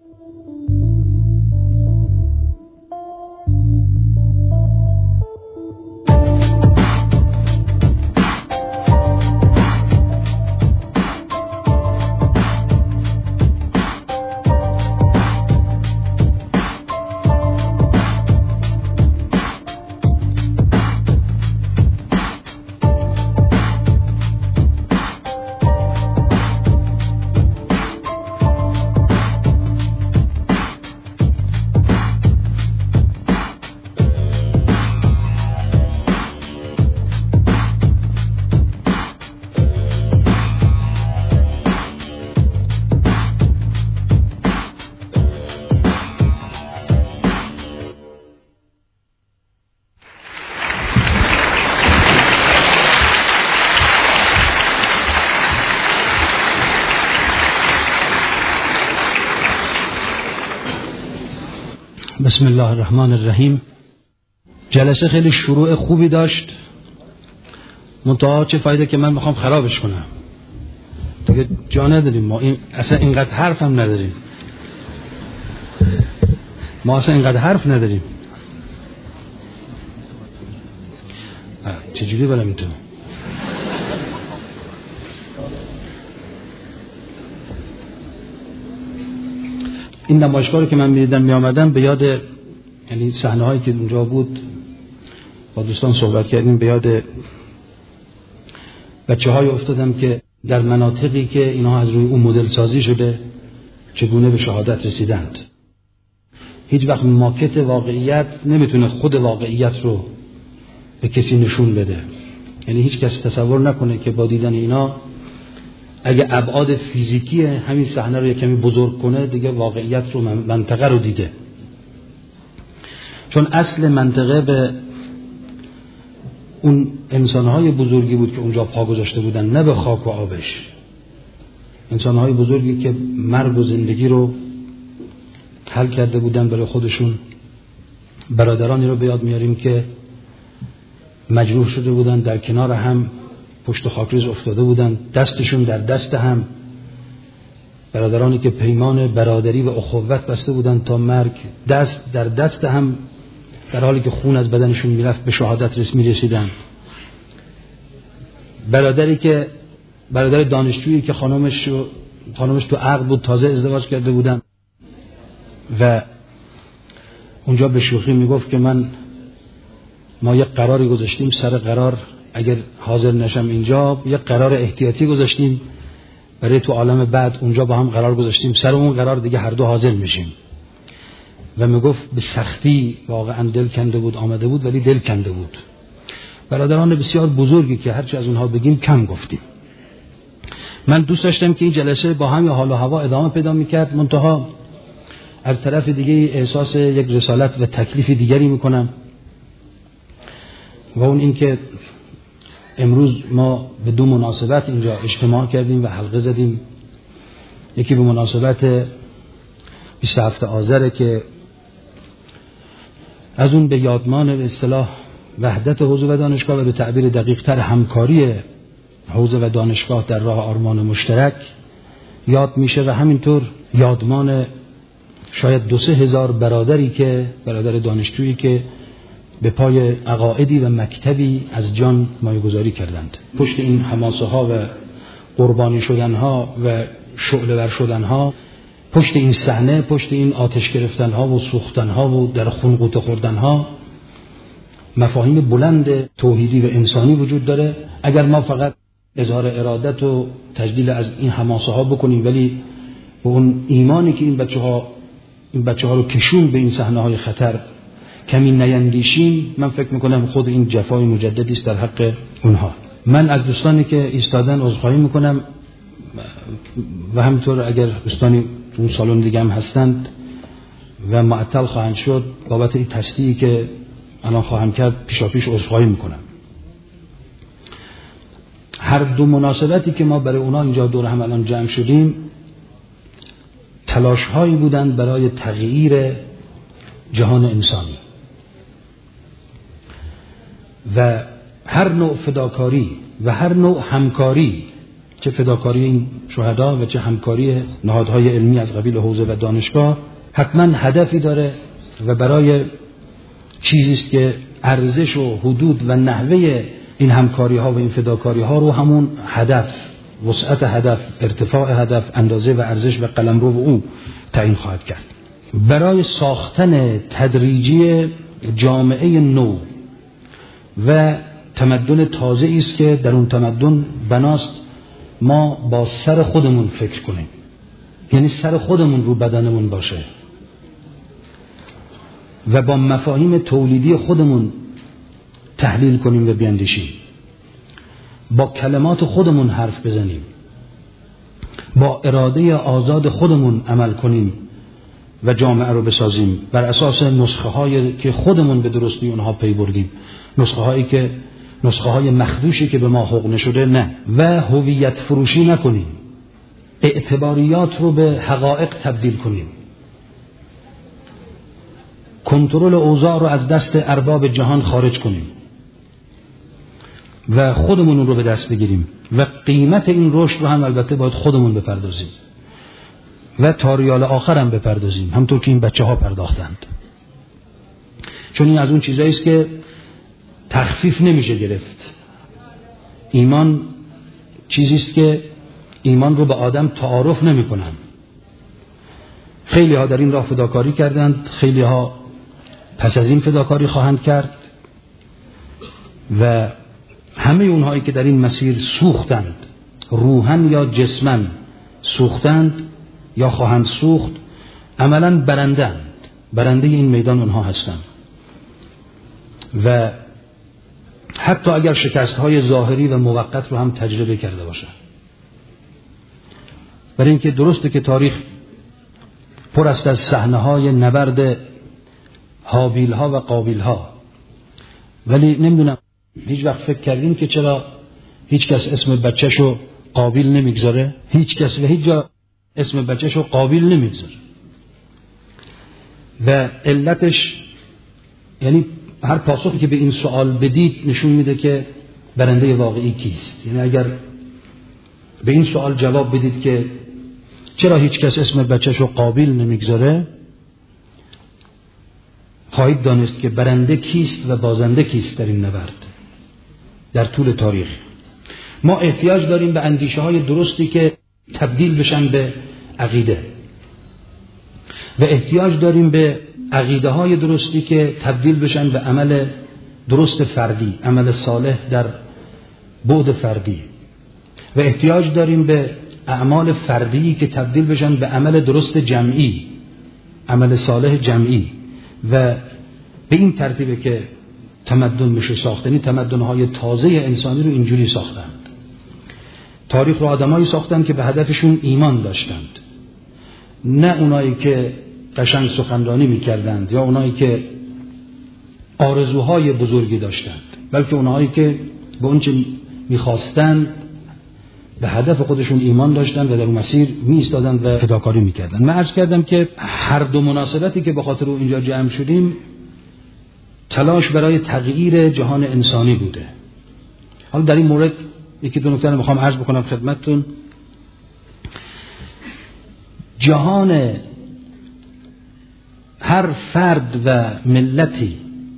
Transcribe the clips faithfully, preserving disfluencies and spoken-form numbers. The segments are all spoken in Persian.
بسم الله الرحمن الرحیم. جلسه خیلی شروع خوبی داشت، منتها چه فایده که من میخوام خرابش کنم. دیگه جا نداریم، ما این اصلا اینقدر حرف هم نداریم، ما اصلا اینقدر حرف نداریم. چجوری برم این تو؟ این نمایشگاه رو که من می‌دیدم می‌آمدم به یاد، یعنی صحنه هایی که اونجا بود با دوستان صحبت کردیم، به یاد بچه‌های افتادم که در مناطقی که اینا از روی اون مدل سازی شده چگونه به شهادت رسیدند. هیچ وقت ماکت واقعیت نمیتونه خود واقعیت رو به کسی نشون بده. یعنی هیچ کس تصور نکنه که با دیدن اینا اگه ابعاد فیزیکی همین صحنه رو یکمی بزرگ کنه دیگه واقعیت رو، منطقه رو دیده. چون اصل منطقه به اون انسانهای بزرگی بود که اونجا پا گذاشته بودن، نه به خاک و آبش. انسانهای بزرگی که مرگ و زندگی رو حل کرده بودن برای خودشون. برادرانی رو به یاد میاریم که مجروح شده بودن، در کنار هم پشت خاکریز افتاده بودن، دستشون در دست هم. برادرانی که پیمان برادری و اخوت بسته بودن تا مرگ، دست در دست هم، در حالی که خون از بدنشون میرفت به شهادت رسمی رسیدن. برادری که برادر دانشجویی که خانمش خانمش تو عقد بود، تازه ازدواج کرده بودن و اونجا به شوخی میگفت که من ما یک قراری گذاشتیم، سر قرار اگر حاضر نشم اینجا یک قرار احتیاطی گذاشتیم برای تو عالم بعد، اونجا با هم قرار گذاشتیم، سر اون قرار دیگه هر دو حاضر میشیم. و میگفت به سختی واقعا دل کنده بود، آمده بود ولی دل کنده بود. برادران بسیار بزرگی که هرچی از اونها بگیم کم گفتیم. من دوست داشتم که این جلسه با همین حال و هوا ادامه پیدا میکرد، منتها از طرف دیگه احساس یک رسالت و تکلیف دیگری میکنم و اون این که امروز ما به دو مناسبت اینجا اجتماع کردیم و حلقه زدیم. یکی به مناسبت بیست و هفتم آذر که از اون به یادمان به اصطلاح وحدت حوزه و دانشگاه و به تعبیر دقیق تر همکاری حوزه و دانشگاه در راه آرمان مشترک یاد میشه و همینطور یادمان شاید دو سه هزار برادری که برادر دانشجویی که به پای عقایدی و مکتبی از جان مایه‌گذاری کردند. پشت این حماسه ها و قربانی شدن ها و شعله ور شدن ها، پشت این صحنه، پشت این آتش گرفتن ها و سوختن ها و در خون غوطه خوردن ها مفاهیم بلند توحیدی و انسانی وجود داره. اگر ما فقط اظهار ارادت و تجلیل از این حماسه ها بکنیم ولی به اون ایمانی که این بچه ها این بچه ها رو کشون به این صحنه های خطر کمی نیندیشیم، من فکر میکنم خود این جفای مجددی است در حق اونها. من از دوستانی که ایستادن عذرخواهی میکنم و همینطور اگر دوستانی اون سالن دیگه هم هستند و معطل خواهند شد بابت این تصدیقی که الان خواهم کرد پیشاپیش عذرخواهی میکنم. هر دو مناسبتی که ما برای اونا اینجا دور هم الان جمع شدیم تلاش هایی بودند برای تغییر جهان انسانی و هر نوع فداکاری و هر نوع همکاری چه فداکاری این شهدا و چه همکاری نهادهای علمی از قبیل حوزه و دانشگاه حتما هدفی داره و برای چیزی است که ارزش و حدود و نحوه این همکاری ها و این فداکاری ها رو همون هدف، وسعت هدف، ارتفاع هدف، اندازه و ارزش و قلمرو او تعیین خواهد کرد. برای ساختن تدریجی جامعه نو و تمدن تازه‌ای است که در اون تمدن بناست ما با سر خودمون فکر کنیم، یعنی سر خودمون رو بدنمون باشه و با مفاهیم تولیدی خودمون تحلیل کنیم و بیاندیشیم، با کلمات خودمون حرف بزنیم، با اراده آزاد خودمون عمل کنیم و جامعه رو بسازیم بر اساس نسخه هایی که خودمون به درستی اونها پی بردیم، نسخه هایی که نسخه های مخدوشی که به ما حقن شده نه، و هویت فروشی نکنیم، اعتباریات رو به حقایق تبدیل کنیم، کنترل اوضاع رو از دست ارباب جهان خارج کنیم و خودمون رو به دست بگیریم و قیمت این رشد رو هم البته باید خودمون بپردازیم و تاریال آخر هم بپردازیم، همطور که این بچه ها پرداختند، چون این از اون چیزایی است که تخفیف نمیشه گرفت. ایمان چیزی است که ایمان رو به آدم تعارف نمی کنن. خیلی ها در این راه فداکاری کردند، خیلی ها پس از این فداکاری خواهند کرد و همه اونهایی که در این مسیر سوختند، روحن یا جسمن سوختند یا خواهند سوخت، عملاً برندند، برنده این میدان اونها هستند و حتی اگر شکست‌های ظاهری و موقت رو هم تجربه کرده باشند. برای اینکه درسته که تاریخ پر است از صحنه‌های نبرد هابیل‌ها و قابیل‌ها، ولی نمیدونم هیچ وقت فکر کردین که چرا هیچ کس اسم بچه‌شو قابیل نمیگذاره؟ هیچ کس و هیچ جا اسم بچه‌شو قابیل نمیگذاره و علتش، یعنی هر پاسخی که به این سوال بدید نشون میده که برنده واقعی کیست. یعنی اگر به این سوال جواب بدید که چرا هیچ کس اسم بچه‌شو قابیل نمیگذاره، خواهید دانست که برنده کیست و بازنده کیست در این نبرد. در طول تاریخ ما احتیاج داریم به اندیشه های درستی که تبدیل بشن به عقیده و احتیاج داریم به عقیده های درستی که تبدیل بشن به عمل درست فردی، عمل صالح در بعد فردی، و احتیاج داریم به اعمال فردی که تبدیل بشن به عمل درست جمعی، عمل صالح جمعی، و به این ترتیبه که تمدن میشه ساختنی. تمدن‌های تازه انسانی رو اینجوری ساختند. تاریخ رو آدمایی ساختند که به هدفشون ایمان داشتند، نه اونایی که قشنگ سخنرانی میکردند یا اونایی که آرزوهای بزرگی داشتند، بلکه اونایی که به اون چه میخواستند به هدف خودشون ایمان داشتند و در اون مسیر میایستادند و فداکاری میکردند. من عرض کردم که هر دو مناسبتی که به خاطر او اینجا جمع شدیم تلاش برای تغییر جهان انسانی بوده. حالا در این مورد یکی دو نکته رو میخوام عرض بکنم خدمتتون. جهان هر فرد و ملتی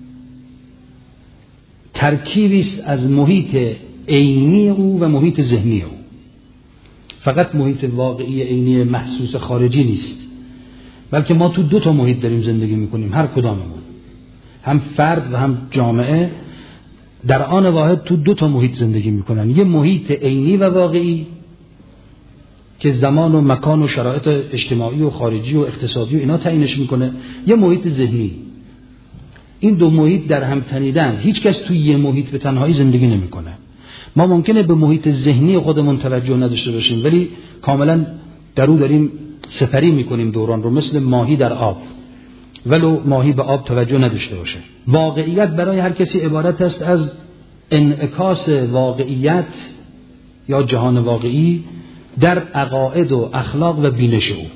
ترکیبی است از محیط عینی او و محیط ذهنی او. فقط محیط واقعی عینی محسوس خارجی نیست، بلکه ما تو دو تا محیط داریم زندگی میکنیم، هر کداممون، هم فرد و هم جامعه در آن واحد تو دو تا محیط زندگی میکنن. یه محیط عینی و واقعی که زمان و مکان و شرایط اجتماعی و خارجی و اقتصادی و اینا تعیینش میکنه، یه محیط ذهنی. این دو محیط در هم تنیدن، هیچ کس توی یه محیط به تنهایی زندگی نمیکنه. ما ممکنه به محیط ذهنی خودمون توجه نداشته باشیم، ولی کاملا در اون داریم سپری میکنیم دوران رو، مثل ماهی در آب، ولو ماهی به آب توجه نداشته باشه. واقعیت برای هر کسی عبارت است از انعکاس واقعیت یا جهان واقعی در عقاید و اخلاق و بینش او.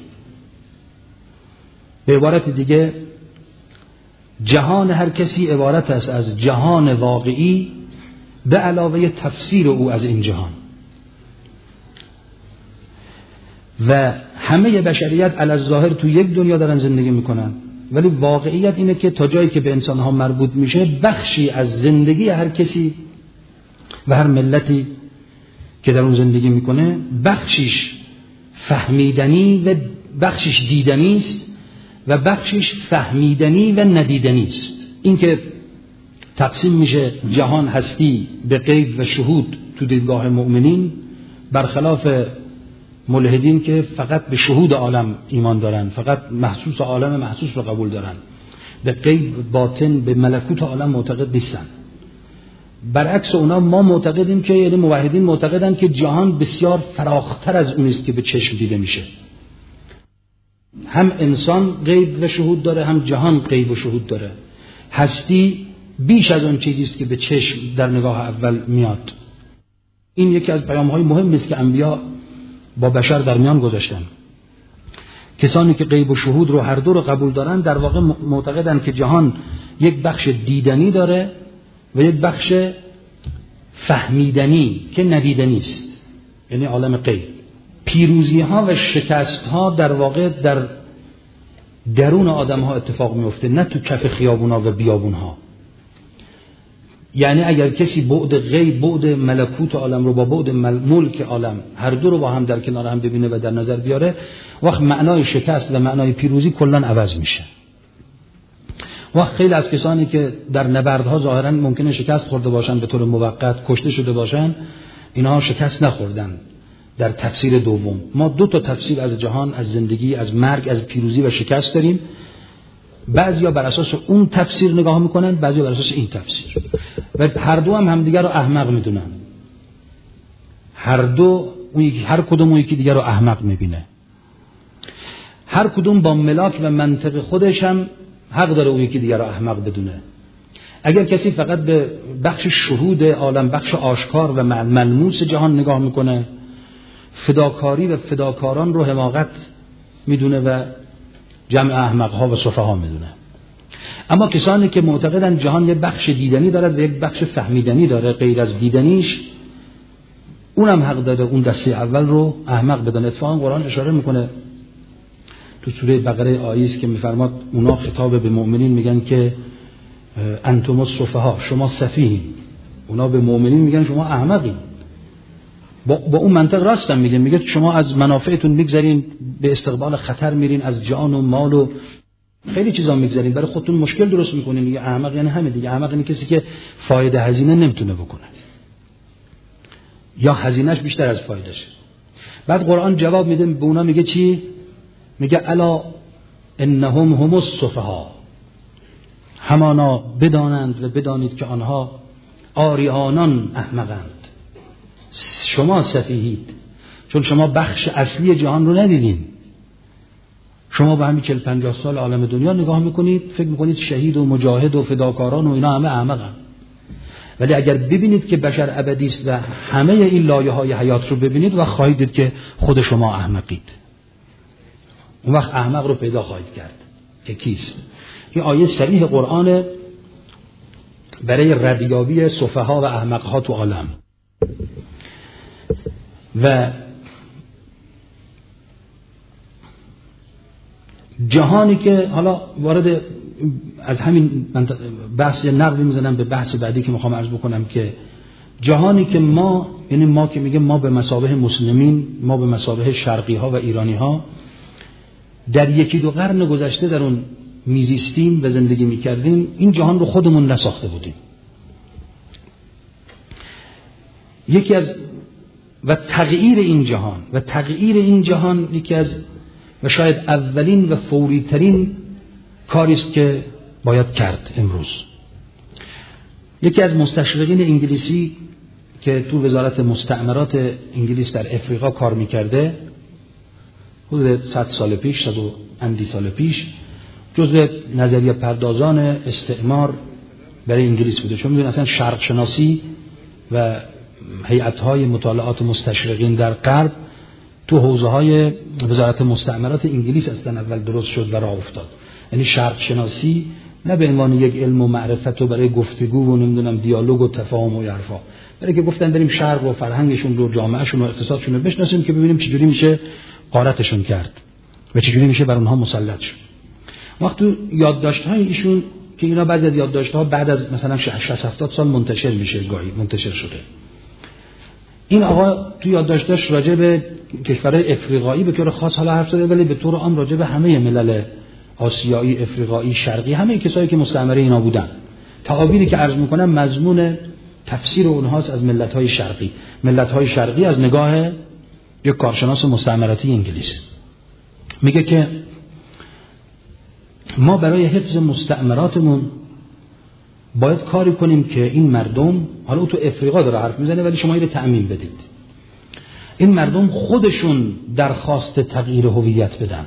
به عبارت دیگه جهان هر کسی عبارت است از جهان واقعی به علاوه تفسیر او از این جهان. و همه بشریت علی الظاهر تو یک دنیا دارن زندگی میکنن، ولی واقعیت اینه که تا جایی که به انسانها مربوط میشه بخشی از زندگی هر کسی و هر ملتی که در اون زندگی میکنه بخشیش فهمیدنی و بخشیش دیدنی است و بخشیش فهمیدنی و ندیدنی است. این که تقسیم میشه جهان هستی به غیب و شهود تو دیدگاه مؤمنین، برخلاف ملحدین که فقط به شهود عالم ایمان دارن، فقط محسوس عالم محسوس رو قبول دارن، به غیب باطن به ملکوت عالم معتقد نیستن. برعکس اونا ما معتقدیم که یعنی موحدین معتقدن که جهان بسیار فراختر از اون است که به چشم دیده میشه. هم انسان غیب و شهود داره، هم جهان غیب و شهود داره. هستی بیش از اون چیزی است که به چشم در نگاه اول میاد. این یکی از پیام‌های مهمی است که انبیا با بشر در میان گذاشتن. کسانی که غیب و شهود رو هر دو رو قبول دارن در واقع معتقدن که جهان یک بخش دیدنی داره و یک بخش فهمیدنی که ندیدنی است، یعنی عالم غیب. پیروزی ها و شکست ها در واقع در درون آدم ها اتفاق میفته، نه تو کف خیابون ها و بیابون ها. یعنی اگر کسی بعد غیب، بعد ملکوت عالم رو با بعد ملک عالم هر دو رو با هم در کنار هم ببینه و در نظر بیاره، وقت معنای شکست و معنای پیروزی کلا عوض میشه. وقت خیلی از کسانی که در نبردها ظاهرا ممکنه شکست خورده باشن، به طور موقت کشته شده باشن، اینها شکست نخوردن. در تفسیر دوم ما دو تا تفسیر از جهان، از زندگی، از مرگ، از پیروزی و شکست داریم. بعضیا بر اساس اون تفسیر نگاه میکنن، بعضیا بر اساس این تفسیر، و هر دو هم همدیگر رو احمق میدونن. هر دو اون یکی، هر کدوم اون یکی دیگر رو احمق میبینه. هر کدوم با ملاک و منطق خودش هم حق داره اون یکی دیگر رو احمق بدونه. اگر کسی فقط به بخش شهود عالم، بخش آشکار و ملموس جهان نگاه میکنه، فداکاری و فداکاران رو حماقت میدونه و جمع احمقها و سفها میدونه. اما کسانی که معتقدن جهان یک بخش دیدنی دارد و یک بخش فهمیدنی داره غیر از دیدنیش، اونم حق داره اون دسته اول رو احمق بدونه. اتفاقا قرآن اشاره میکنه تو سوره بقره آیه است که میفرماد اونا خطاب به مؤمنین میگن که انتم السفها، شما سفیهین. اونا به مؤمنین میگن شما احمقین. با, با اون منطق راستم میگه، میگه شما از منافعتون میگذرین، به استقبال خطر میرین، از جان و مال و خیلی چیزا میگذرین، برای خودتون مشکل درست میکنین. دیگه احمق یعنی همه دیگه. احمق یعنی کسی که فایده هزینه نمیتونه بکنه یا هزینهش بیشتر از فایدهشه. بعد قرآن جواب میده به اونا، میگه چی؟ میگه الا انهم هم السفها، همانا بدانند و بدانید که آنها آریانان احمقند. شما سفیهید چون شما بخش اصلی جهان رو ندیدین. شما به همین چهل پنجاه سال عالم دنیا نگاه میکنید، فکر میکنید شهید و مجاهد و فداکاران و اینا همه احمقن. ولی اگر ببینید که بشر ابدی است و همه این لایه های حیات رو ببینید و خواهید دید که خود شما احمقید. اون وقت احمق رو پیدا خواهید کرد که کیست. این آیه صریح قرآن برای ردیابی سفها و احمقها تو عالم. و جهانی که حالا وارد از همین بحث نقلی میزنم به بحث بعدی که میخوام عرض بکنم که جهانی که ما، یعنی ما که میگه ما به مثابه مسلمین، ما به مثابه شرقی ها و ایرانی ها در یکی دو قرن گذشته در اون میزیستیم و زندگی میکردیم، این جهان رو خودمون نساخته بودیم. یکی از و تغییر این جهان و تغییر این جهان یکی از و شاید اولین و فوری ترین کاری است که باید کرد امروز. یکی از مستشرقین انگلیسی که تو وزارت مستعمرات انگلیس در افریقا کار میکرده، حدود صد سال پیش، صد و اندی سال پیش، جزو نظریه پردازان استعمار برای انگلیس بوده. چون میدونید اصلا شرق شناسی و هیئت‌های مطالعات مستشرقین در غرب تو حوزه‌های وزارت مستعمرات انگلیس اصلا اول درست شد و راه افتاد. یعنی شرق شناسی نه به عنوان یک علم و معرفت و برای گفتگو و نمیدونم دیالوگ و تفاهم و حرفا، برای که گفتن بریم شرق و فرهنگشون رو، جامعهشون و اقتصادشون رو بشناسیم که ببینیم چجوری میشه غارتشون کرد و چجوری میشه بر اونها مسلط شد. وقت تو یادداشت‌های ایشون که اینا بعضی از یادداشت‌ها بعد از مثلا شصت هفتاد سال منتشر میشه، گاهی منتشر شده. این آقا تو یادداشتش راجع به کشورهای افریقایی به طور خاص حالا حرف زده، ولی به طور عام راجع به همه ملل آسیایی، افریقایی، شرقی، همه کسایی که مستعمره اینا بودن. تعابیری که عرض میکنم مضمون تفسیر اونهاست از ملت‌های شرقی. ملت‌های شرقی از نگاه یک کارشناس مستعمراتی انگلیسی. میگه که ما برای حفظ مستعمراتمون باید کاری کنیم که این مردم، حالا او تو افریقا داره حرف میزنه ولی شما اینو تعمیم بدید، این مردم خودشون درخواست تغییر هویت بدن،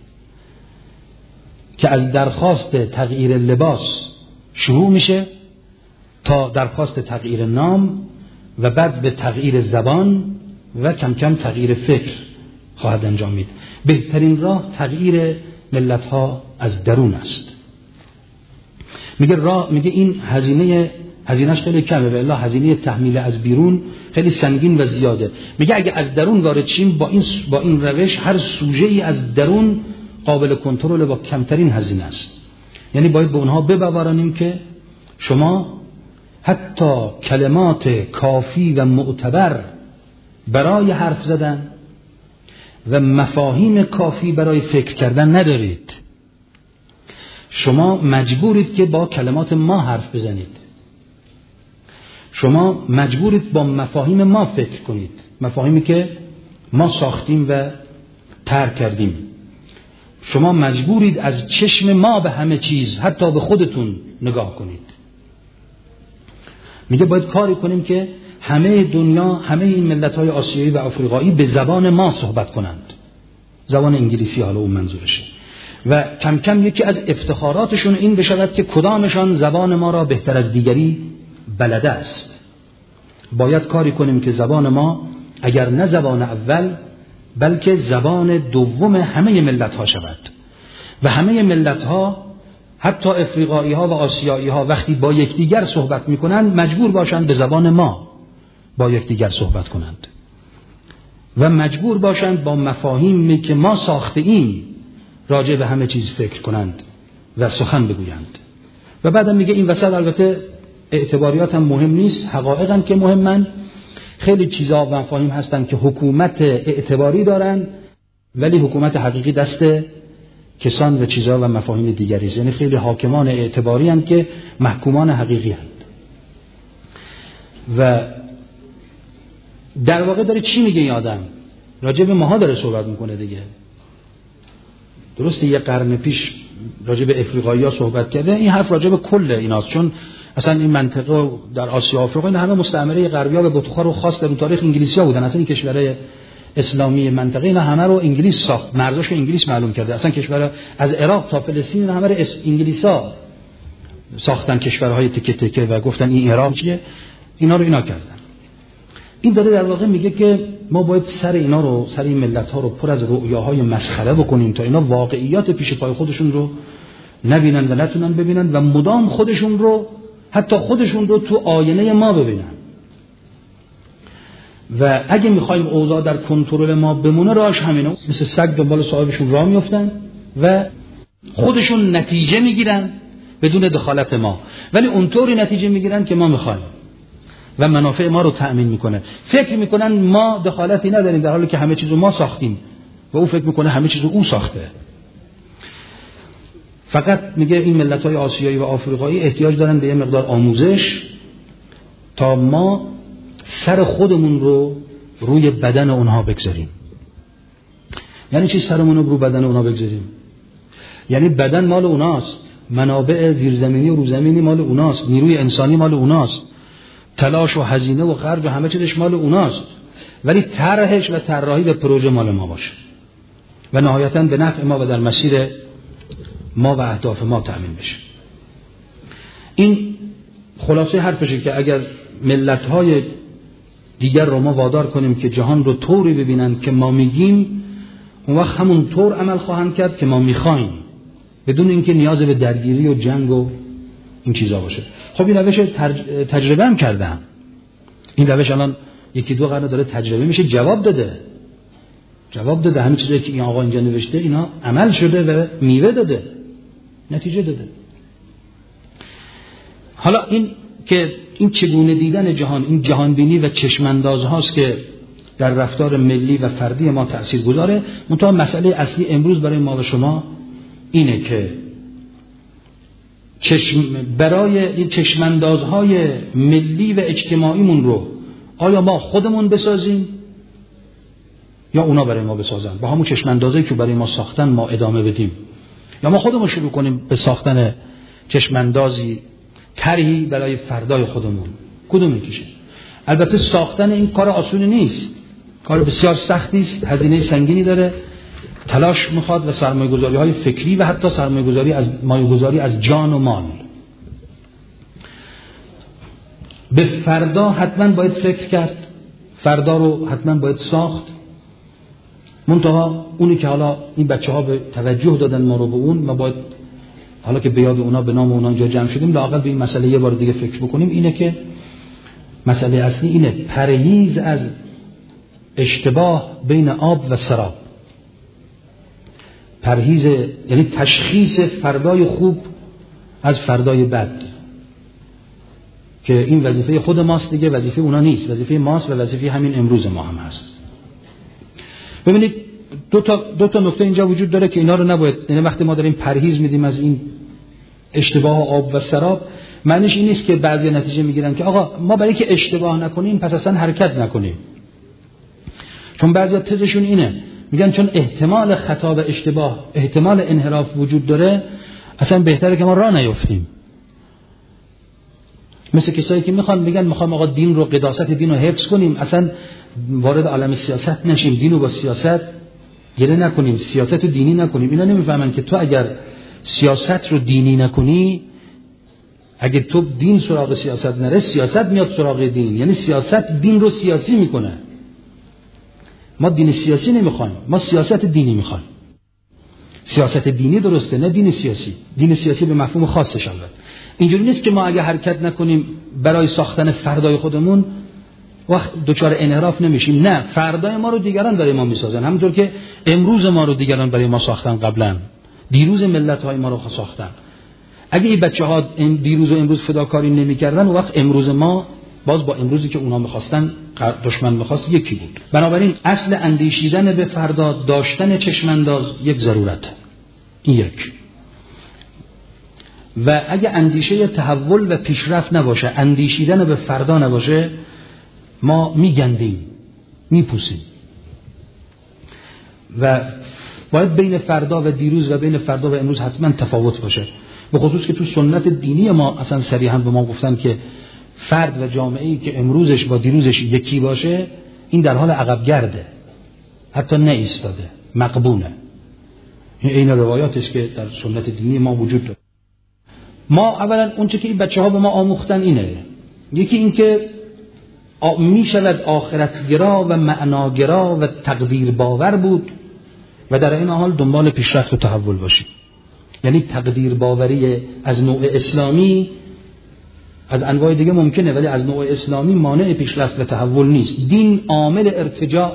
که از درخواست تغییر لباس شروع میشه تا درخواست تغییر نام و بعد به تغییر زبان و کم کم تغییر فکر خواهد انجامید. بهترین راه تغییر ملت‌ها از درون است. میگه راه میگه این هزینه هزینه‌اش خیلی کمه، و الا هزینه تحمیل از بیرون خیلی سنگین و زیاده. میگه اگه از درون وارد شیم با این با این روش هر سوژه‌ای از درون قابل کنترل با کمترین هزینه است. یعنی باید به اونها ببوارانیم که شما حتی کلمات کافی و معتبر برای حرف زدن و مفاهیم کافی برای فکر کردن ندارید. شما مجبورید که با کلمات ما حرف بزنید. شما مجبورید با مفاهیم ما فکر کنید، مفاهیمی که ما ساختیم و طرح کردیم. شما مجبورید از چشم ما به همه چیز، حتی به خودتون نگاه کنید. میگه باید کاری کنیم که همه دنیا، همه این ملت‌های آسیایی و آفریقایی به زبان ما صحبت کنند، زبان انگلیسی حالا اون منظورشه، و کم کم یکی از افتخاراتشون این بشود که کدامشان زبان ما را بهتر از دیگری بلده است. باید کاری کنیم که زبان ما اگر نه زبان اول بلکه زبان دوم همه ملت‌ها شود، و همه ملت‌ها حتی افریقایی ها و آسیایی ها وقتی با یکدیگر صحبت میکنند مجبور باشند به زبان ما با یکدیگر صحبت کنند و مجبور باشند با مفاهیمی که ما ساخته ایم راجع به همه چیز فکر کنند و سخن بگویند. و بعدم میگه این وسط البته اعتباریات هم مهم نیست، حقایقاً که مهمن. خیلی چیزا و مفاهیم هستن که حکومت اعتباری دارن ولی حکومت حقیقی دست کسان و چیزا و مفاهیم دیگری است. یعنی خیلی حاکمان اعتباری هستند که محکومان حقیقی هستند. و در واقع داره چی میگه این آدم؟ راجع به ماها داره صحبت میکنه دیگه. درسته یه قرن پیش راجع به افریقایی‌ها صحبت کرده، این حرف راجع به کل ایناست، چون اصلا این منطقه در آسیا و آفریقا این همه مستعمره غربی‌ها و بتخوار و خاص در اون تاریخ انگلیسی‌ها بودن. اصلا این کشورهای اسلامی منطقه اینا همه رو انگلیس ساخت، مرزاشو انگلیس معلوم کرده. اصلا کشور از عراق تا فلسطین اینا همه رو انگلیس‌ها ساختن، کشورهای تکه تکه، و گفتن این عراق چیه، اینا رو اینا کردن. این داره در واقع میگه که ما باید سر اینا رو، سر این ملت‌ها رو پر از رؤیاهای مسخره بکنیم تا اینا واقعیات پیش پای خودشون رو نبینن و نتونن ببینن و مدام خودشون رو، حتی خودشون رو تو آینه ما ببینن. و اگه میخوایم اوضاع در کنترل ما بمونه راهش همینه، مثل سگ دنبال صاحبشون راه میافتن و خودشون نتیجه میگیرن بدون دخالت ما، ولی اونطوری نتیجه میگیرن که ما میخوایم و منافع ما رو تأمین میکنه. فکر میکنن ما دخالتی نداریم در حالی که همه چیزو ما ساختیم و او فکر میکنه همه چیزو او ساخته. فقط میگه این ملت‌های آسیایی و آفریقایی احتیاج دارن به یه مقدار آموزش تا ما سر خودمون رو روی بدن اونها بگذاریم. یعنی چی سرمون رو روی بدن اونها بگذاریم؟ یعنی بدن مال اوناست، منابع زیرزمینی و روزمینی مال اوناست، نیروی انسانی مال اوناست، تلاش و هزینه و خرج و همه چیزش مال اوناست، ولی طرحش و طراحی و پروژه مال ما باشه و نهایتاً به نفع ما و در مسیر ما و اهداف ما تأمین بشه. این خلاصه حرفشه که اگر ملت‌های دیگر رو ما وادار کنیم که جهان رو طوری ببینن که ما میگیم، اون وقت همون طور عمل خواهند کرد که ما میخوایم، بدون اینکه نیاز به درگیری و جنگ و این چیزا باشه. خب این روش تجربه هم کردن، این روش الان یکی دو قرن داره تجربه میشه، جواب داده. جواب داده. همین چیزایی که این آقا اینجا نوشته اینا عمل شده و میوه داده، نتیجه داده. حالا این که این چگونه دیدن جهان، این جهانبینی و چشمانداز هاست که در رفتار ملی و فردی ما تأثیر گذاره. منتها مسئله اصلی امروز برای ما و شما اینه که چشم برای این چشماندازهای ملی و اجتماعیمون رو آیا ما خودمون بسازیم یا اونا برای ما بسازن، با همون چشماندازی که برای ما ساختن ما ادامه بدیم، یا ما خودمون شروع کنیم به ساختن چشماندازی طرحی برای فردای خودمون. کدوم یکیشه؟ البته ساختن این کار آسونی نیست، کار بسیار سختی است، هزینه سنگینی داره، تلاش میخواد و سرمایه‌گذاری های فکری و حتی سرمایه‌گذاری از مایه‌گذاری از جان و مال. به فردا حتما باید فکر کرد، فردا رو حتما باید ساخت. منتها اونی که حالا این بچه ها به توجه دادن ما رو به اون، ما باید حالا که به یاد اونا به نام اونا اینجا جمع شدیم لااقل به این مسئله یه بار دیگه فکر بکنیم. اینه که مسئله اصلی اینه پرهیز از اشتباه بین آب و سراب. پرهیز یعنی تشخیص فردای خوب از فردای بد، که این وظیفه خود ماست دیگه، وظیفه اونا نیست، وظیفه ماست و وظیفه همین امروز ما هم هست. ببینید دو تا دو تا نکته اینجا وجود داره که اینا رو نباید، یعنی وقتی ما داریم پرهیز میدیم از این اشتباه آب و سراب، معنیش این نیست که بعضی نتیجه میگیرن که آقا ما برای که اشتباه نکنیم پس اصلا حرکت نکنیم. چون بعضی تزشون اینه، میگن چون احتمال خطا و اشتباه، احتمال انحراف وجود داره، اصلا بهتره که ما راه نیفتیم. مثل کسایی که میخوان میگن میخوام آقا دین رو، قداست دین رو حفظ کنیم، اصلا وارد عالم سیاست نشیم، دین رو با سیاست گره نکنیم، سیاست رو دینی نکنیم. اینا نمیفهمن که تو اگر سیاست رو دینی نکنی، اگر تو دین سراغ سیاست نره، سیاست میاد سراغ دین، یعنی سیاست دین رو سیاسی میکنه. ما دین سیاسی نمیخوایم، ما سیاست دینی میخوایم. سیاست دینی درسته، نه دین سیاسی. دین سیاسی به مفهوم خاصش البته. اینجوری نیست که ما اگه حرکت نکنیم برای ساختن فردای خودمون وقت دوچار انحراف نمیشیم. نه، فردای ما رو دیگران برای ما میسازن، همونطور که امروز ما رو دیگران برای ما ساختن، قبلا دیروز ملت های ما رو ساختن. اگه این بچه ها دیروز و امروز فداکاری نمیکردن، وقت امروز ما باز با امروزی که اونا میخواستن، دشمن میخواست، یکی بود. بنابراین اصل اندیشیدن به فردا، داشتن چشمانداز یک ضرورت، این یک. و اگه اندیشه تحول و پیشرفت نباشه، اندیشیدن به فردا نباشه، ما میگندیم، میپوسیم. و باید بین فردا و دیروز و بین فردا و امروز حتما تفاوت باشه. به خصوص که تو سنت دینی ما اصلا صریحا به ما گفتن که فرد و جامعه‌ای که امروزش با دیروزش یکی باشه، این در حال عقب گرده، حتی نه ایستاده، مقبونه. این روایاتی است که در سنت دینی ما وجود داره. ما اولا اون چه که این بچه‌ها به ما آموختن اینه، یکی این که می شود آخرتگرا و معناگرا و تقدیر باور بود و در این حال دنبال پیشرفت و تحول باشید. یعنی تقدیر باوری از نوع اسلامی از انواع دیگه ممکنه، ولی از نوع اسلامی مانع پیشرفت و تحول نیست. دین عامل ارتجاع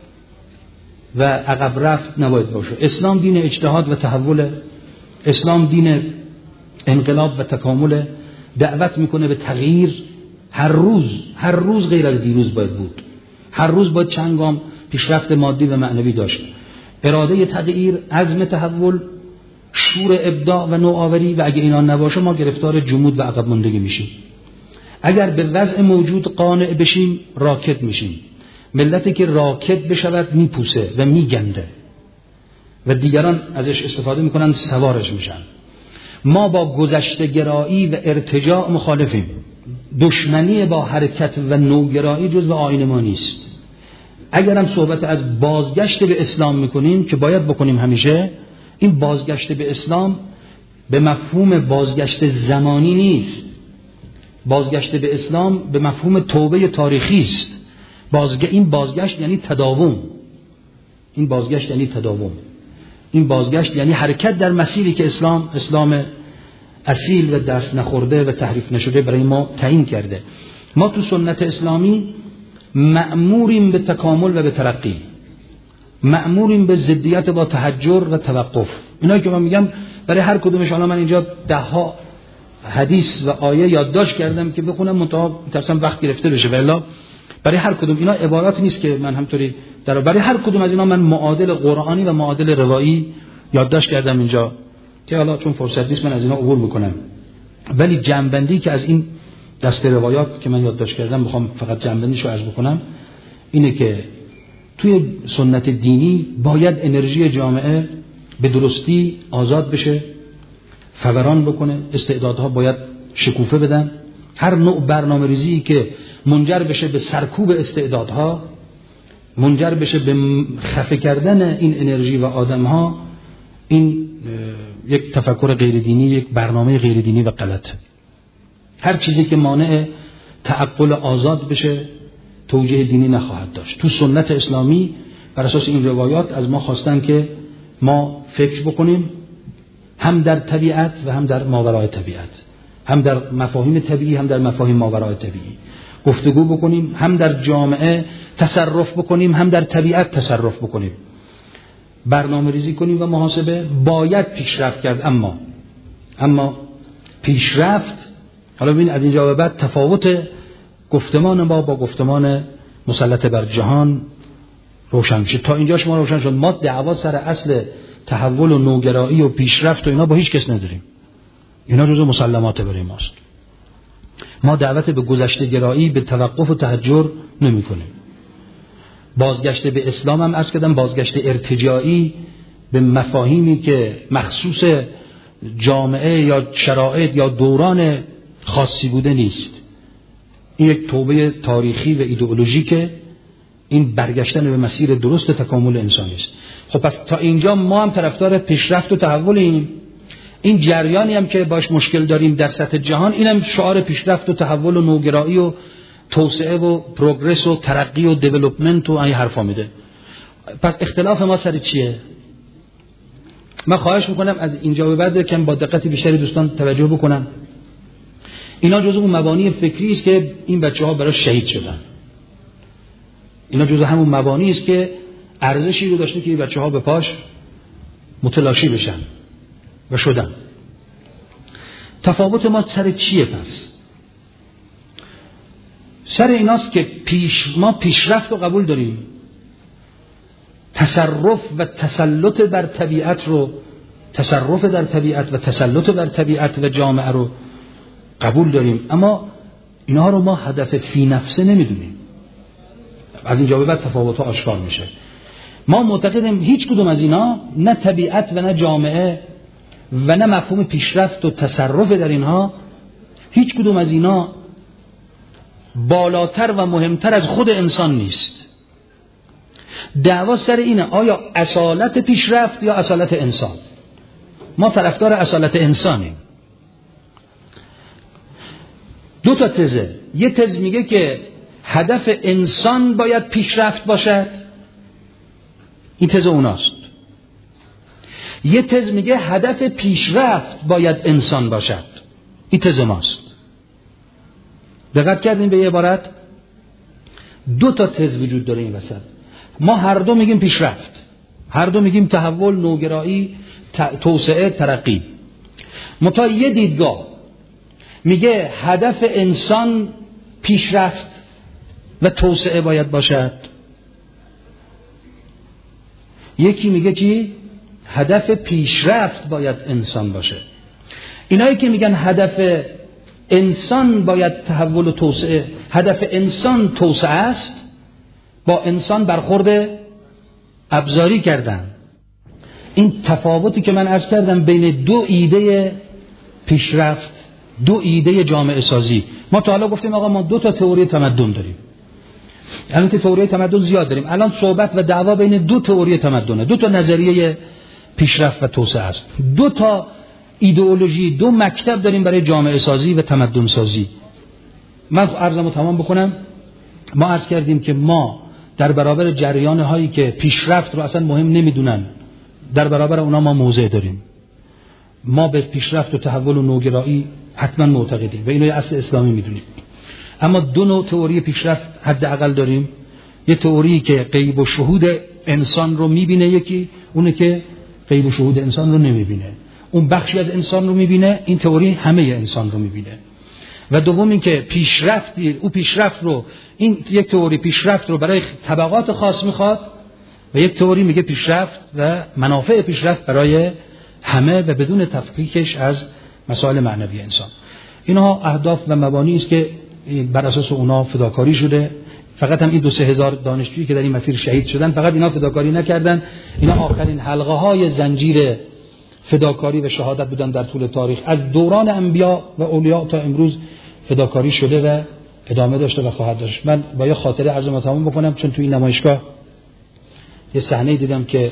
و عقب رفت نباید باشه. اسلام دین اجتهاد و تحول، اسلام دین انقلاب و تکامل، دعوت میکنه به تغییر. هر روز هر روز غیر از دیروز باید بود، هر روز باید چند گام پیشرفت مادی و معنوی داشت. اراده تغییر، عزم تحول، شور ابداع و نوآوری. و اگه اینا نباشه ما گرفتار جمود و عقب ماندگی میشیم. اگر به وضع موجود قانع بشیم راکد میشیم. ملتی که راکد بشود میپوسه و میگنده و دیگران ازش استفاده میکنن، سوارش میشن. ما با گذشته گرایی و ارتجاع مخالفیم. دشمنی با حرکت و نوگرایی جزو آیین ما نیست. اگر هم صحبت از بازگشت به اسلام میکنیم که باید بکنیم همیشه، این بازگشت به اسلام به مفهوم بازگشت زمانی نیست. بازگشت به اسلام به مفهوم توبه تاریخی است. بازگ... این بازگشت یعنی تداوم. این بازگشت یعنی تداوم. این بازگشت یعنی حرکت در مسیری که اسلام اسلام اصیل و دست نخورده و تحریف نشده برای ما تعیین کرده. ما تو سنت اسلامی مأموریم به تکامل و به ترقی. مأموریم به ضدیت با تحجر و توقف. اینا که من میگم برای هر کدومش الان من اینجا ده ها حدیث و آیه یادداشت کردم که بخونم، منتها می‌ترسم وقت گرفته بشه. والله برای هر کدوم اینا عبارات نیست که من همطوری در برای هر کدوم از اینا من معادل قرآنی و معادل روایی یادداشت کردم اینجا که حالا چون فرصت نیست من از اینا عبور میکنم. ولی جنبندی که از این دسته روایات که من یادداشت کردم میخوام فقط جنبندیشو عرض بکنم اینه که توی سنت دینی باید انرژی جامعه به درستی آزاد بشه، فوران بکنه، استعدادها باید شکوفه بدن. هر نوع برنامه‌ریزی که منجر بشه به سرکوب استعدادها، منجر بشه به خفه کردن این انرژی و آدمها، این یک تفکر غیر دینی، یک برنامه غیر دینی و غلطه. هر چیزی که مانع تعقل آزاد بشه توجیه دینی نخواهد داشت. تو سنت اسلامی بر اساس این روایات از ما خواستن که ما فکر بکنیم، هم در طبیعت و هم در ماورای طبیعت، هم در مفاهیم طبیعی هم در مفاهیم ماورای طبیعی گفتگو بکنیم، هم در جامعه تصرف بکنیم هم در طبیعت تصرف بکنیم، برنامه ریزی کنیم و محاسبه. باید پیشرفت کرد، اما اما پیشرفت، حالا ببین از اینجا به بعد تفاوت گفتمان ما با گفتمان مسلط بر جهان روشن میشه. تا اینجا شما روشن شد ما دعوا سر اصل تحول و نوگرایی و پیشرفت و اینا با هیچ کس نداریم، اینا جزو مسلمات برای ماست. ما دعوت به گذشته گرایی، به توقف و تحجر نمی کنیم. بازگشت به اسلام هم عرض کردم، بازگشت ارتجاعی به مفاهیمی که مخصوص جامعه یا شرایط یا دوران خاصی بوده نیست. این یک توبه تاریخی و ایدئولوژیکه، این برگشتن به مسیر درست تکامل انسانی است. خب پس تا اینجا ما هم طرفدار پیشرفت و تحولیم. این جریانی هم که باش مشکل داریم در سطح جهان، اینم شعار پیشرفت و تحول و نوگرایی و توسعه و پروگرس و ترقی و دیولپمنت و این حرفا میده. پس اختلاف ما سر چیه؟ من خواهش میکنم از اینجا به بعد کم با دقت بیشتری دوستان توجه بکنن. اینا جزو اون مبانی فکری است که این بچه‌ها برای شهید شدن. اینا جزو همون مبانی است که ارزشی رو داشته که این بچه‌ها به پاش متلاشی بشن و شدن. تفاوت ما سر چیه پس؟ سر ایناست که پیش ما پیشرفت رو قبول داریم، تصرف و تسلط بر طبیعت رو، تصرف در طبیعت و تسلط بر طبیعت و جامعه رو قبول داریم، اما اینها رو ما هدف فی نفسه نمیدونیم. از اینجا به بعد تفاوت‌ها آشکار میشه. ما معتقدیم هیچ کدوم از اینا، نه طبیعت و نه جامعه و نه مفهوم پیشرفت و تصرف در اینها، هیچ کدوم از اینا بالاتر و مهمتر از خود انسان نیست. دعوا سر اینه آیا اصالت پیشرفت یا اصالت انسان. ما طرفدار اصالت انسانیم. دو تا تزه، یه تز میگه که هدف انسان باید پیشرفت باشد، این تز اوناست. یه تز میگه هدف پیشرفت باید انسان باشد، این تز ماست. دقت کردین به یه عبارت؟ دو تا تز وجود داره این وسط. ما هر دو میگیم پیشرفت، هر دو میگیم تحول، نوگرایی، توسعه، ترقی. منتها یه دیدگاه میگه هدف انسان پیشرفت و توسعه باید باشد، یکی میگه چی؟ هدف پیشرفت باید انسان باشه. اینایی که میگن هدف انسان باید تحول و توسعه، هدف انسان توسعه است، با انسان برخورد ابزاری کردن. این تفاوتی که من عرض کردم بین دو ایده پیشرفت، دو ایده جامعه سازی. ما تا حالا گفتیم آقا ما دو تا تئوری تمدن داریم، الان که تئوری تمدن زیاد داریم. الان صحبت و دعوا بین دو تئوری تمدنه، دو تا نظریه پیشرفت و توسعه است، دو تا ایدئولوژی، دو مکتب داریم برای جامعه سازی و تمدن سازی. من عرضمو تمام بکنم. ما عرض کردیم که ما در برابر جریان هایی که پیشرفت رو اصلا مهم نمیدونن، در برابر اونا ما موضع داریم. ما به پیشرفت و تحول و نوگرایی حتما معتقدیم و اینو اصل اسلامی میدونیم. اما دو نوع تئوری پیشرفت حداقل داریم. یه تئوری که غیب و شهود انسان رو میبینه، یکی اونه که غیب شهود انسان رو نمیبینه. اون بخشی از انسان رو میبینه، این تئوری همه انسان رو میبینه. و دوم این که پیشرفتی، او پیشرفت رو، این یک تئوری پیشرفت رو برای طبقات خاص میخواد و یک تئوری میگه پیشرفت و منافع پیشرفت برای همه و بدون تفکیکش از مسائل معنوی انسان. اینها اهداف و مبانی است که بر اساس اونا فداکاری شده. فقط هم این دو سه هزار دانشجویی که در این مسیر شهید شدن فقط اینا فداکاری نکردن، اینا آخرین حلقه های زنجیر فداکاری و شهادت بودن در طول تاریخ. از دوران انبیا و اولیاء تا امروز فداکاری شده و ادامه داشته و خواهد داشت. من با یه خاطره عرض ما تمام بکنم، چون تو این نمایشگاه یه صحنه دیدم که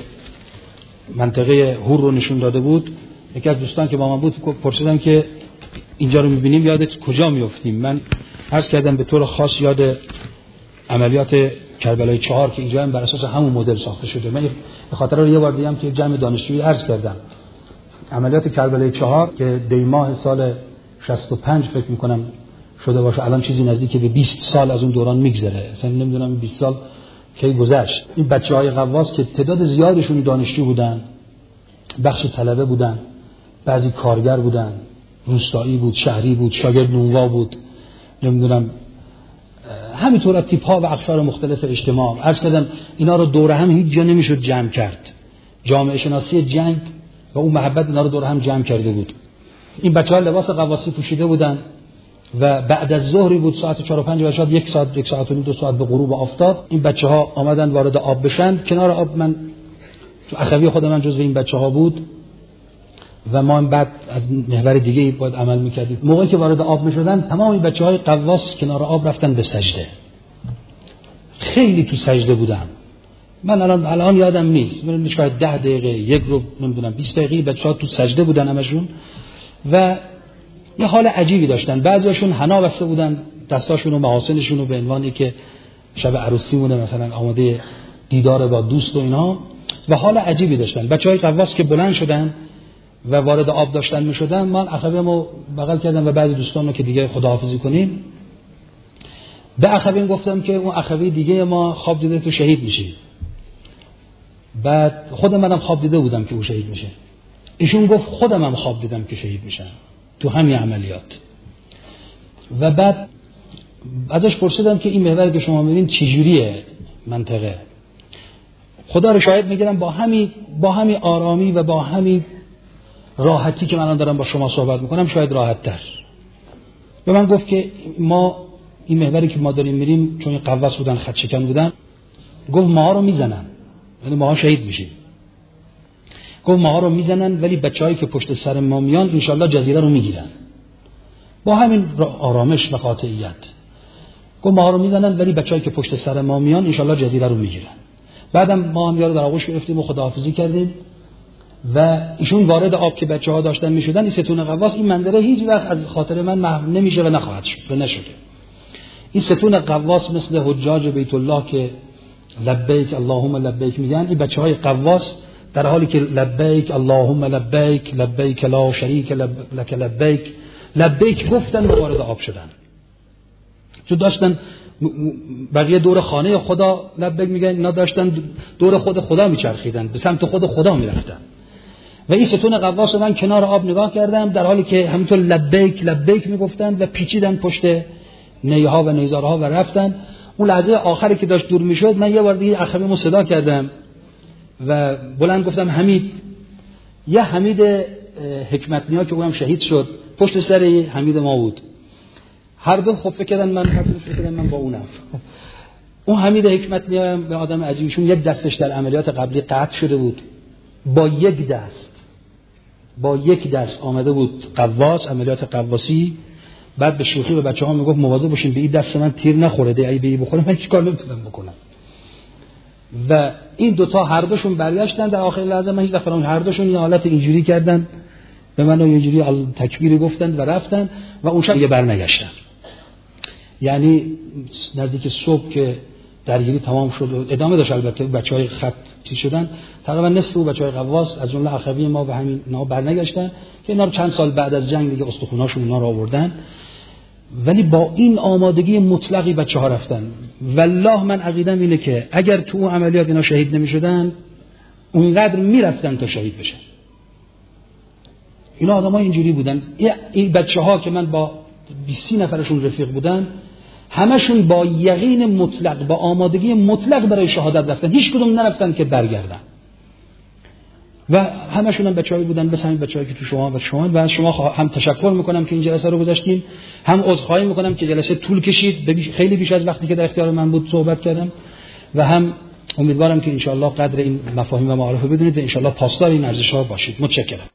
منطقه هور رو نشون داده بود. یکی از دوستان که با من بود پرسیدن که اینجا رو می‌بینیم یادت کجا میافتیم؟ من عرض کردم به طور خاص یاد عملیات کربلای چهار که اینجا هم بر اساس همون مدل ساخته شده. من به خاطر رو یه بار دیدم که جمع دانشجویی عرض کردم عملیات کربلای چهار که دی ماه سال شصت و پنج فکر می‌کنم شده باشه، الان چیزی نزدیک به بیست سال از اون دوران میگذره، اصلا نمیدونم بیست سال کی گذشت. این بچه‌های غواص که تعداد زیادشون دانشجو بودن، بخش طلبه بودن، بعضی کارگر بودن، روستایی بود، شهری بود، شاگرد نونوا بود، نمیدونم همینطور تیپ ها و اقشار مختلف اجتماع. عرض کردم اینا رو دور هم هیچ جا نمیشد جمع کرد. جامعه شناسی جنگ و اون محبت اینا رو دور هم جمع کرده بود. این بچه‌ها لباس غواصی پوشیده بودن و بعد از ظهری بود، ساعت چهار و پنج و شاید یک ساعت یک ساعت و نیم دو ساعت به غروب آفتاب این بچه‌ها آمدن وارد آب بشن. کنار آب من تو اخوی خود من جزو این بچه‌ها بود و ما بعد از محور دیگه باید عمل می‌کردیم. موقعی که وارد آب می‌شدن تمام این بچه‌های غواص کنار آب رفتن به سجده. خیلی تو سجده بودن. من الان الان یادم نیست، من شاید ده دقیقه، یک رو نمیدونم بیست دقیقه بچه‌ها تو سجده بودن همشون و یه حال عجیبی داشتن. بعضیاشون حنا بسته بودن دستاشون و محاسنشون رو به عنوانی که شب عروسی مونه مثلا آماده دیدار با دوست و اینا، و حال عجیبی داشتن. بچه‌های غواص که بلند شدن و وارد آب داشتن می‌شدن، من اخویمو بغل کردم و بعضی دوستانو که دیگه خداحافظی کنیم، به اخویم گفتم که اون اخوی دیگه ما خواب دیده تو شهید میشی. بعد خودم منم خواب دیده بودم که او شهید میشه. ایشون گفت خودم هم خواب دیدم که شهید میشن تو همین عملیات. و بعد ازش پرسیدم که این محور که شما می‌بینید چجوریه منطقه؟ خدا رو شاهد میگیرم با همین با همین آرامی و با همین راحتی که من دارم با شما صحبت میکنم شاید راحت تر. به من گفت که ما این محوری که ما داریم میریم، چون قواس بودن خط شکن بودن، گفت ماها رو میزنن، یعنی ماها شهید میشیم. گفت ماها رو میزنن ولی بچه‌هایی که پشت سر ما میان انشالله جزیره رو میگیرن. با همین آرامش و قاطعیت گفت ماها رو میزنن ولی بچه‌هایی که پشت سر ما میان انشالله جزیره رو میگیرن. بعدم ما هم یارو در آغوش گرفتیم و خداحافظی کردیم و ایشون وارد آب که بچه‌ها داشتن میشدن، این ستون غواص، این منظره هیچ وقت از خاطر من محو نمیشه و نخواهد شد و نشده. این ستون غواص مثل حجاج بیت الله که لبیک اللهم لبیک میگن، این بچه‌های غواص در حالی که لبیک اللهم لبیک لبیک لا شریک لک لبیک لبیک گفتن و وارد آب شدن. چون داشتن بقیه دور خانه خدا لبیک میگن، اینا داشتن دور خود خدا میچرخیدن، به سمت خود خدا میرفتن. و این ستون غواص رو من کنار آب نگاه کردم در حالی که همینطور لبیک لبیک میگفتن و پیچیدن پشت نیها و نیزارها و رفتن. اون لحظه آخری که داشت دور میشد، من یه بار دیگه اخویمو صدا کردم و بلند گفتم حمید. یه حمید حکمت نیا که اونم شهید شد پشت سر حمید ما بود. هر دو خب فکر کردن من فکر کردن من با اونم. اون حمید حکمت نیا به آدم عجیبشون یک دستش در عملیات قبلی قطع شده بود، با یک دست با یک دست آمده بود قواس، عملیات قواسی. بعد به شوخی به بچه‌ها میگفت مواظب باشین به این دست من تیر نخوره، دی ای بی بخوره من چیکار نمیتونم بکنم. و این دوتا هر دوشون برگشتن در آخر لحظه. من هیچ وقت هر دوشون یه حالت اینجوری کردن به من و یه جوری تکبیر گفتن و رفتن و اون شب دیگه برنگشتن. یعنی نزدیک صبح که درگیری تمام شد، ادامه داشت البته، بچهای خط چی شدن، تقریبا نصف اون بچهای غواص از جمله اخوی ما و همین اینا برنگشتن که اینا رو چند سال بعد از جنگ دیگه استخوناشون اینا رو آوردن. ولی با این آمادگی مطلقی بچه ها رفتن. والله من عقیدم اینه که اگر تو اون عملیات اینا شهید نمی شدن اونقدر می رفتن تا شهید بشن. اینا آدم ها اینجوری بودن. این بچه ها که من با بیست نفرشون رفیق بودن همشون با یقین مطلق، با آمادگی مطلق برای شهادت رفتن، هیچ کدوم نرفتن که برگردن و همشون هم بچه‌ای بودن مثل همین بچه‌ای که تو شما و شما و از شما هم تشکر میکنم که این جلسه رو گذاشتیم، هم عذرخواهی میکنم که جلسه طول کشید، خیلی بیش از وقتی که در اختیار من بود صحبت کردم و هم امیدوارم که ان شاء الله قدر این مفاهیم و معارف بدونید و ان شاء الله پاسدار این ارزش‌ها باشید. متشکرم.